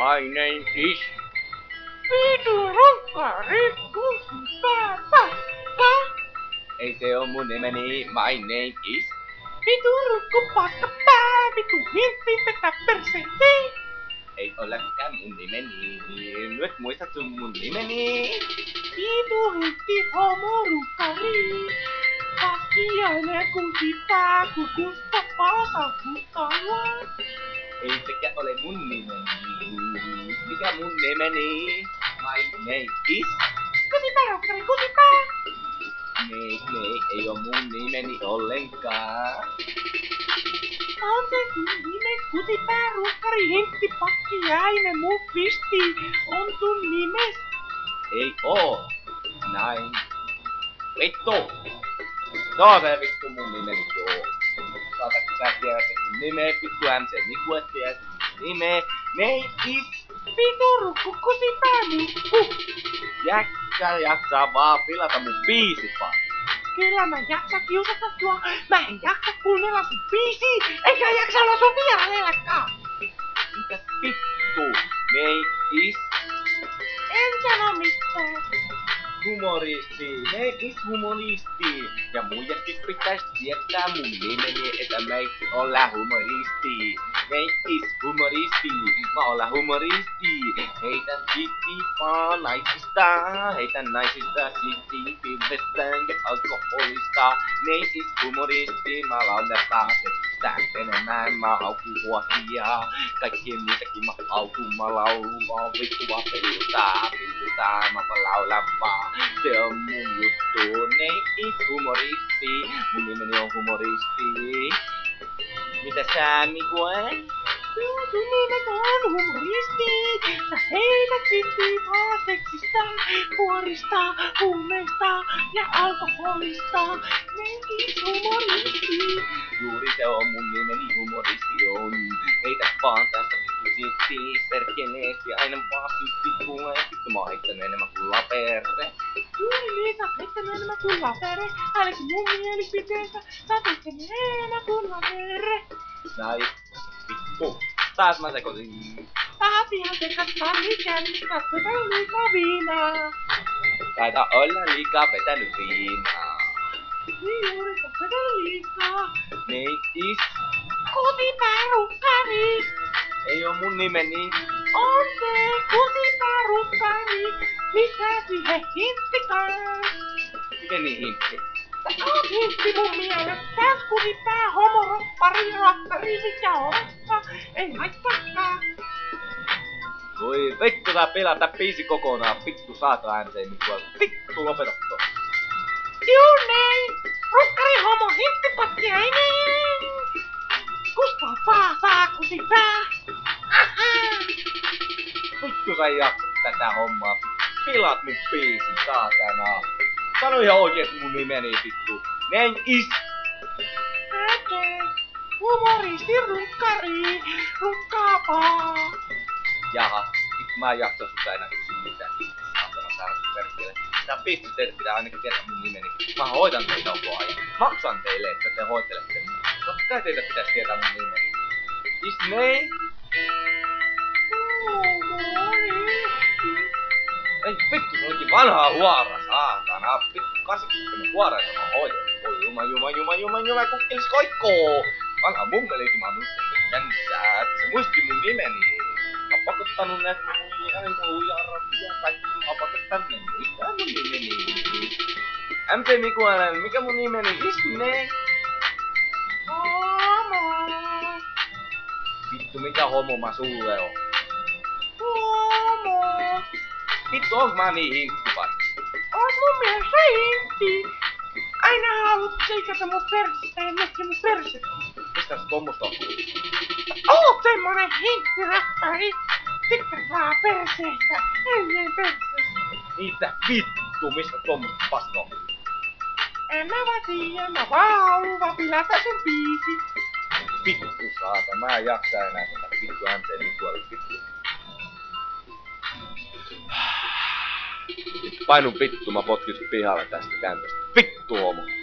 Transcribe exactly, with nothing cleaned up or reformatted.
My name is... Vitu rukkari, kusipää, paska. Ei se oo mun nimeni, my name is... Vitu rukku, paska, pää, vitu hintti, tätä perseeseen. Ei olekaan mun nimeni, nyt muistat sun mun nimeni. Vitu hintti, homo rukkari. Paskiainen kusipää, kukusta paasa kuttalua. Ei sekä ole mun nimeni. Mikä mun nimeni? My name is... Kusipää, rukkari, kusipää. Nee, nee, ei oo mun nimeni ollenkaan. On se sun nime, kusipää, rukkari, hintti, paskiainen, mun pisti. On sun nimes. Ei oo. Näin. Vittu! Se on se vittu mun nimeni, joo. Saatako sä tiedä se mun nimeä, vittu M C Miku et tiedä mun nimeä. Name is... Vitu rukku, kusipää, mikku. Jäkkä jaksaa vaan pilata mun biisit vaan. Kyllä mä jaksa kiusata sua. Mä en jaksa kuunnella sun biisiä, enkä jaksa olla sun vierailellakaan. Mitäs vittu? Name is... En sano mitään. Humoristi, name is humoristi. Ja muijakin pitäis tietää mun nimeni, että mä ei olla humoristi. Name is humoristi, mä olla humoristi. Heitän sitti vaan naisista, heitän naisista sitti pilvestä ja alkoholista. Name is humoristi, mä laulan pääsestä enemmän, mä haukun huokia. Kaikkien muitakin mä haukun, mä laulun vaan vittua piltaa, piltaa, mä vaan laulan vaan. Se on mun juttu, name is humoristi, mun nimeni on humoristi. Mitä sä, Miku, eh? Sun nimet on humoristi. Sä heität sitti vaan seksistä, kuorista, huumeista ja alkoholista. Nekin humoristi. Juuri se on mun nimeni, humoristi on. Heitä vaan tästä vittu sitti, perkeleesti, aina vaan sitti tulee. Vittu mä oon heittänyt enemmän kuin lapere. Juuri niin, sä oot heittänyt enemmän kuin lapere. Ainakin mun mielipiteestä, sä oot heittänyt enemmän kuin lapere. Näin, vittu. Taas mä sekoisin. Taas ihan sekastaan mikään, katsotaan liikaa viinaa. Taita olla liikaa vetänyt viinaa. Niin juuri, katsotaan liikaa. Name is... Kusipää, rukkari. Ei oo mun nimeni. On se kusipää, rukkari. Lisää siihen hinttikaan. Miten niin hintti? Sä oot hintti mun mielestä. Kusipää, homoroppari, rakkari, mikä olettaa. Ei haittaakaan. Voi vittu, tää pilata biisi kokonaan. Vittu saatana M C Mikua. Vittu lopeta tuo. Juu näin. Rukkari, homo, hinttipattiainen. Kusta paasaa, kusipää. Aha. Vittu sä ei jaksa tätä hommaa. Pilaat mun biisin, saatana. Sano ihan oikeesti mun nimeni, vittu. Name is... Äkö. Humoristi, rukkari. Rukkaapaa. Jaha, vittu mä en jaksa sut enää kysyä mitään. Saatana, tää on perkele. Tää vittu teille pitää ainakin tietää mun nimeni. Mä hoitan teitä koko ajan. Maksan teille, että te hoitelette mun. Totta kai teitä pitäis tietää mun nimeni. Is name... Ei vittu, se olikin vanhaa huora, saatana. Vittu, kasikymmentä huora, joka mä hoidan. Oi juma, juma, juma, juma, juma, kukkelis koikkoo. Vanha mummelikin mä muistan jännissää, että se muisti mun nimeni. Mä oon pakottanut näitä huijarat ja kaikki. Mä oon pakottanut ne muistaa mun nimeni. M C Mikuanen, mikä mun nimeni? Is name? Homo. Vittu, mikä homo mä sulle oon? Homo. Vittu, onks mä niin hintti vai? Oot mun mielestä hintti. Aina haluat seikata mun persettä ja näkee mun persettä. Mistä sä tommosta on? Oot semmonen hinttiräppäri. Tykkäät vaan perseestä. Ennen perseestä. Niitä vittu, mistä tommosta paskaa on? En mä vaan tiiä, mä vaan haluun vaan pilata sun biisit. Vittu saata, mä en jaksa enää tätä vittu M C Mikualle vittu. Painu vittu, mä potkin sut pihalle tästä kämpästä. Vittu homo.